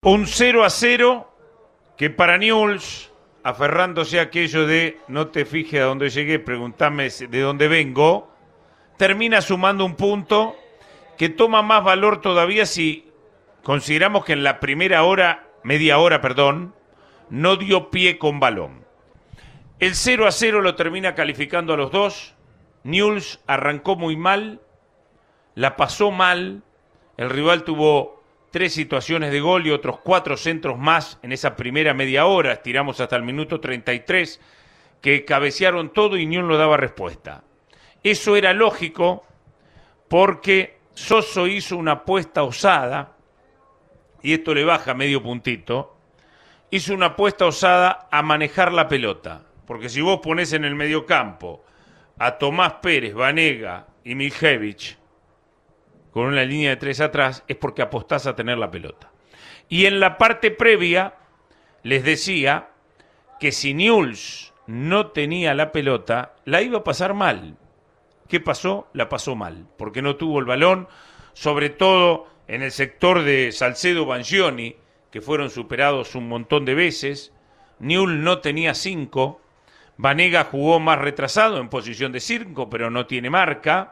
Un 0-0 que para Newell's, aferrándose a aquello de no te fijes a dónde llegué, preguntame de dónde vengo, termina sumando un punto que toma más valor todavía si consideramos que en la media hora, no dio pie con balón. El 0-0 lo termina calificando a los dos. Newell's arrancó muy mal, la pasó mal, el rival tuvo 3 situaciones de gol y otros 4 centros más en esa primera media hora, estiramos hasta el minuto 33, que cabecearon todo y Newell's no daba respuesta. Eso era lógico porque Soso hizo una apuesta osada, y esto le baja medio puntito, hizo una apuesta osada a manejar la pelota, porque si vos ponés en el mediocampo a Tomás Pérez, Vanega y Miljevich, con una línea de 3 atrás, es porque apostás a tener la pelota. Y en la parte previa les decía que si Newell's no tenía la pelota, la iba a pasar mal. ¿Qué pasó? La pasó mal, porque no tuvo el balón, sobre todo en el sector de Salcedo-Bangioni, que fueron superados un montón de veces. Newell's no tenía 5, Vanega jugó más retrasado en posición de 5, pero no tiene marca.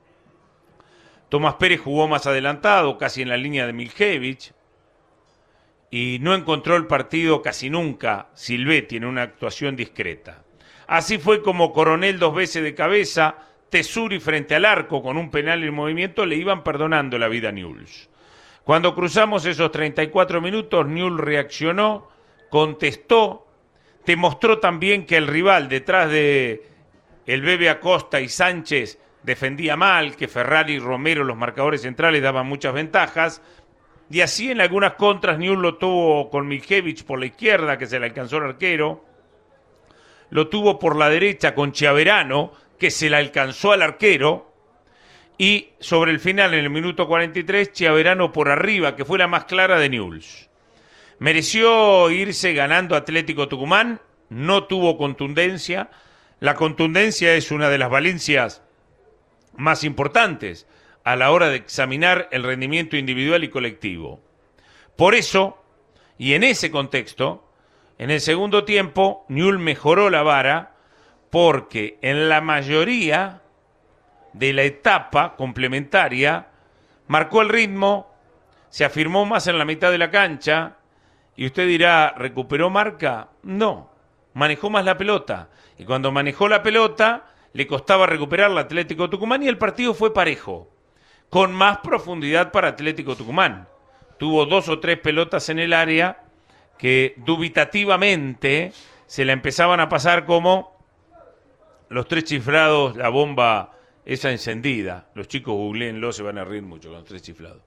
Tomás Pérez jugó más adelantado, casi en la línea de Miljevich, y no encontró el partido casi nunca Silvetti en una actuación discreta. Así fue como Coronel 2 veces de cabeza, Tesuri frente al arco con un penal en movimiento le iban perdonando la vida a Newell's. Cuando cruzamos esos 34 minutos, Newell's reaccionó, contestó, demostró también que el rival detrás de el Bebe Acosta y Sánchez defendía mal, que Ferrari y Romero, los marcadores centrales, daban muchas ventajas, y así en algunas contras Newell's lo tuvo con Miljevich por la izquierda, que se le alcanzó el arquero, lo tuvo por la derecha con Chiaverano, que se le alcanzó al arquero, y sobre el final, en el minuto 43, Chiaverano por arriba, que fue la más clara de Newell's. Mereció irse ganando Atlético Tucumán, no tuvo contundencia. La contundencia es una de las valencias más importantes a la hora de examinar el rendimiento individual y colectivo. Por eso, y en ese contexto, en el segundo tiempo, Newell's mejoró la vara porque en la mayoría de la etapa complementaria marcó el ritmo, se afirmó más en la mitad de la cancha, y usted dirá, ¿recuperó marca? No, manejó más la pelota, y cuando manejó la pelota le costaba recuperar al Atlético Tucumán y el partido fue parejo, con más profundidad para Atlético Tucumán. Tuvo 2 o 3 pelotas en el área que dubitativamente se la empezaban a pasar como los 3 chiflados, la bomba esa encendida. Los chicos googleenlo, se van a reír mucho con los 3 chiflados.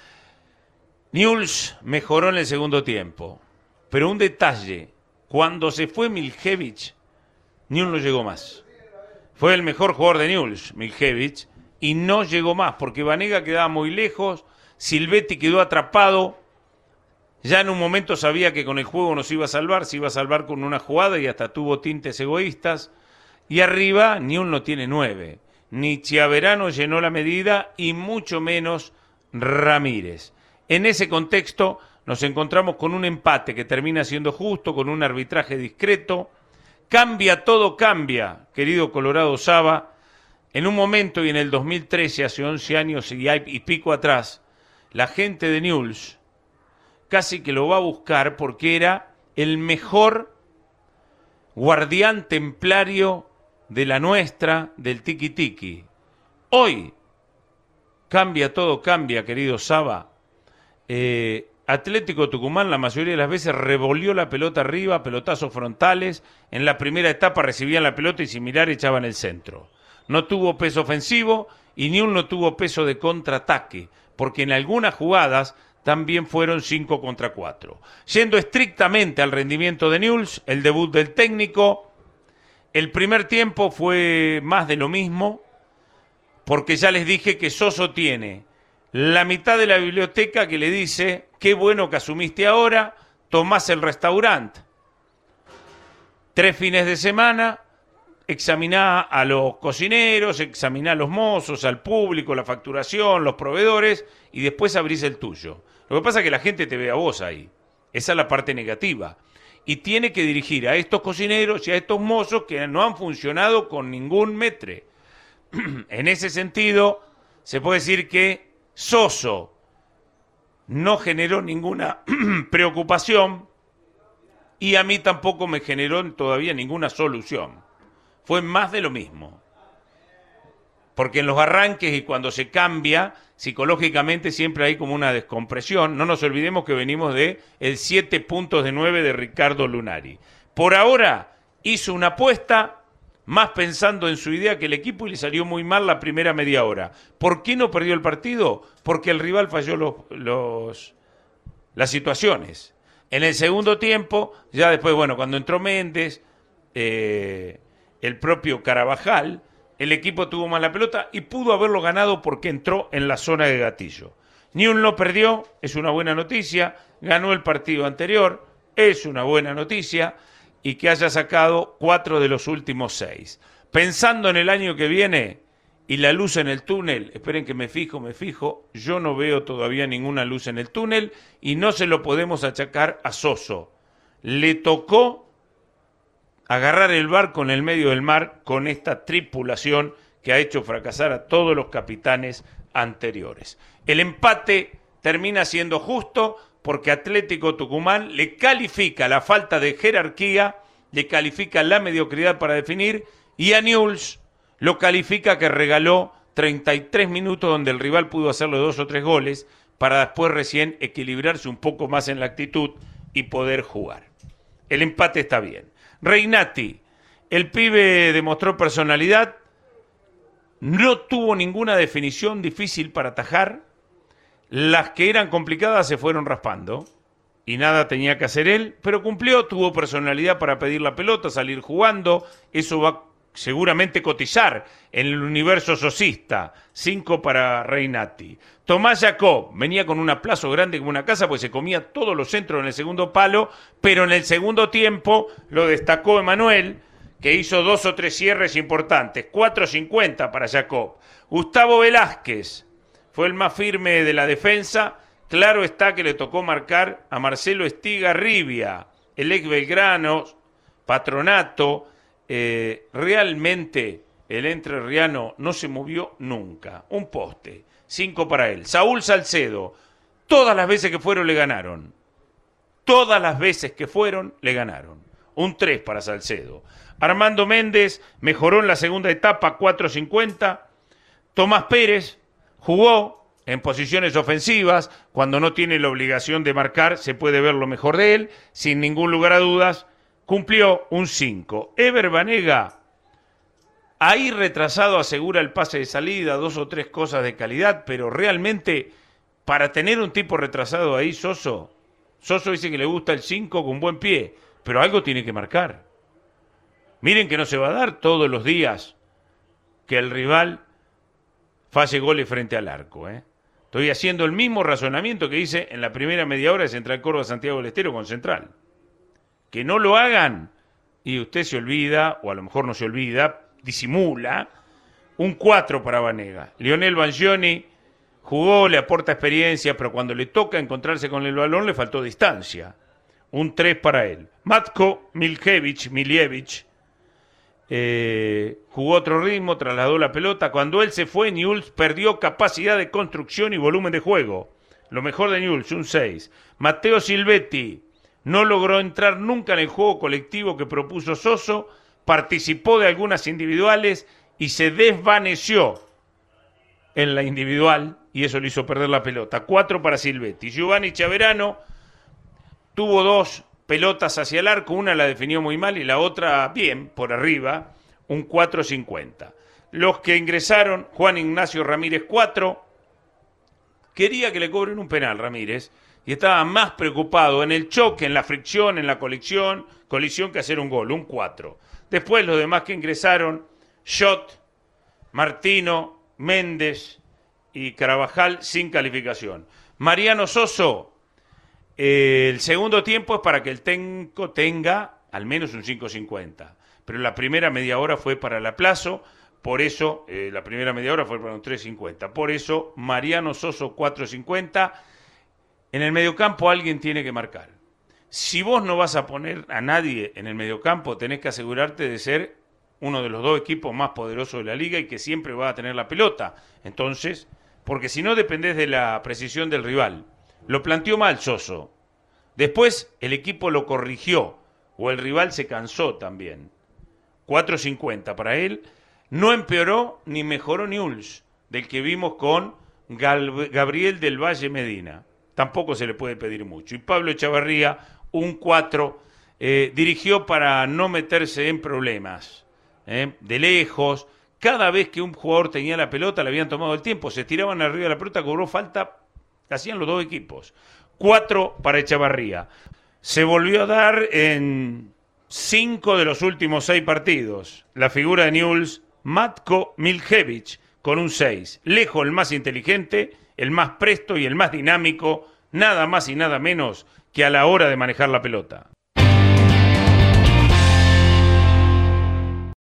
Newell's mejoró en el segundo tiempo, pero un detalle, cuando se fue Miljevich, Newell's no llegó más. Fue el mejor jugador de Newell's, Miljevich, y no llegó más, porque Vanega quedaba muy lejos, Silvetti quedó atrapado, ya en un momento sabía que con el juego no se iba a salvar con una jugada y hasta tuvo tintes egoístas, y arriba Newell's no tiene 9, ni Chiaverano llenó la medida y mucho menos Ramírez. En ese contexto nos encontramos con un empate que termina siendo justo, con un arbitraje discreto. Todo cambia, querido Colorado Saba. En un momento y en el 2013, hace 11 años y pico atrás, la gente de Newell's casi que lo va a buscar porque era el mejor guardián templario de la nuestra, del tiki-tiki. Hoy todo cambia, querido Saba. Atlético Tucumán la mayoría de las veces revolvió la pelota arriba, pelotazos frontales. En la primera etapa recibían la pelota y sin mirar echaban el centro. No tuvo peso ofensivo y Newell's no tuvo peso de contraataque, porque en algunas jugadas también fueron 5 contra 4. Yendo estrictamente al rendimiento de Newell's, el debut del técnico, el primer tiempo fue más de lo mismo, porque ya les dije que Soso tiene la mitad de la biblioteca que le dice, qué bueno que asumiste ahora, tomás el restaurante. 3 fines de semana, examiná a los cocineros, examiná a los mozos, al público, la facturación, los proveedores, y después abrís el tuyo. Lo que pasa es que la gente te ve a vos ahí. Esa es la parte negativa. Y tiene que dirigir a estos cocineros y a estos mozos que no han funcionado con ningún metre. En ese sentido, se puede decir que Soso no generó ninguna preocupación y a mí tampoco me generó todavía ninguna solución. Fue más de lo mismo. Porque en los arranques y cuando se cambia, psicológicamente siempre hay como una descompresión. No nos olvidemos que venimos de el 7 puntos de 9 de Ricardo Lunari. Por ahora hizo una apuesta más pensando en su idea que el equipo y le salió muy mal la primera media hora. ¿Por qué no perdió el partido? Porque el rival falló las situaciones. En el segundo tiempo, ya después, bueno, cuando entró Méndez, el propio Carabajal, el equipo tuvo más la pelota y pudo haberlo ganado porque entró en la zona de gatillo. Newell's no perdió, es una buena noticia, ganó el partido anterior, es una buena noticia, y que haya sacado 4 de los últimos 6. Pensando en el año que viene y la luz en el túnel, esperen que me fijo, yo no veo todavía ninguna luz en el túnel y no se lo podemos achacar a Soso. Le tocó agarrar el barco en el medio del mar con esta tripulación que ha hecho fracasar a todos los capitanes anteriores. El empate termina siendo justo porque Atlético Tucumán le califica la falta de jerarquía, le califica la mediocridad para definir, y a Newell's lo califica que regaló 33 minutos donde el rival pudo hacerle 2 o 3 goles para después recién equilibrarse un poco más en la actitud y poder jugar. El empate está bien. Reinati, el pibe demostró personalidad, no tuvo ninguna definición difícil para atajar, las que eran complicadas se fueron raspando y nada tenía que hacer él, pero cumplió, tuvo personalidad para pedir la pelota, salir jugando, eso va seguramente cotizar en el universo sosista. 5 para Reinati. Tomás Jacob venía con un aplazo grande como una casa, pues se comía todos los centros en el segundo palo, pero en el segundo tiempo lo destacó Emanuel, que hizo 2 o 3 cierres importantes. 4.50 para Jacob. Gustavo Velázquez fue el más firme de la defensa. Claro está que le tocó marcar a Marcelo Estigarribia, el ex Belgrano, Patronato. Realmente el entrerriano no se movió nunca. Un poste. 5 para él. Saúl Salcedo, todas las veces que fueron le ganaron. Todas las veces que fueron le ganaron. Un 3 para Salcedo. Armando Méndez mejoró en la segunda etapa, 4.50. Tomás Pérez jugó en posiciones ofensivas, cuando no tiene la obligación de marcar, se puede ver lo mejor de él, sin ningún lugar a dudas, cumplió un 5. Ever Banega, ahí retrasado, asegura el pase de salida, 2 o 3 cosas de calidad, pero realmente, para tener un tipo retrasado ahí, Soso dice que le gusta el 5 con buen pie, pero algo tiene que marcar. Miren que no se va a dar todos los días que el rival falle goles frente al arco, Estoy haciendo el mismo razonamiento que hice en la primera media hora de Central Córdoba Santiago del Estero con Central. Que no lo hagan y usted se olvida, o a lo mejor no se olvida, disimula. Un 4 para Banega. Lionel Bangioni jugó, le aporta experiencia, pero cuando le toca encontrarse con el balón le faltó distancia. Un 3 para él. Matko Milievich, jugó otro ritmo, trasladó la pelota. Cuando él se fue, Newell's perdió capacidad de construcción y volumen de juego. Lo mejor de Newell's, un 6. Matteo Silvetti no logró entrar nunca en el juego colectivo que propuso Soso, participó de algunas individuales y se desvaneció en la individual y eso le hizo perder la pelota. 4 para Silvetti. Giovanni Chaverano tuvo 2 pelotas hacia el arco, una la definió muy mal y la otra bien, por arriba, un 4.50. Los que ingresaron, Juan Ignacio Ramírez 4, quería que le cobren un penal Ramírez y estaba más preocupado en el choque, en la fricción, en la colisión que hacer un gol, un 4. Después los demás que ingresaron, Schott, Martino, Méndez y Carabajal sin calificación. Mariano Soso, el segundo tiempo es para que el técnico tenga al menos un 5.50, pero la primera media hora fue para el aplazo, por eso la primera media hora fue para un 3.50, por eso Mariano Soso 4.50. En el mediocampo alguien tiene que marcar. Si vos no vas a poner a nadie en el mediocampo, tenés que asegurarte de ser uno de los dos equipos más poderosos de la liga y que siempre va a tener la pelota. Entonces, porque si no dependés de la precisión del rival. Lo planteó mal Soso. Después el equipo lo corrigió, o el rival se cansó también. 4.50 para él. No empeoró ni mejoró Newell's, del que vimos con Gabriel del Valle Medina. Tampoco se le puede pedir mucho. Y Pablo Echavarría, un 4, dirigió para no meterse en problemas. De lejos, cada vez que un jugador tenía la pelota le habían tomado el tiempo, se tiraban arriba de la pelota, cobró falta, hacían los dos equipos. 4 para Echavarría. Se volvió a dar en 5 de los últimos 6 partidos. La figura de Newell's, Matko Miljevic, con un 6. Lejos el más inteligente, el más presto y el más dinámico, nada más y nada menos que a la hora de manejar la pelota.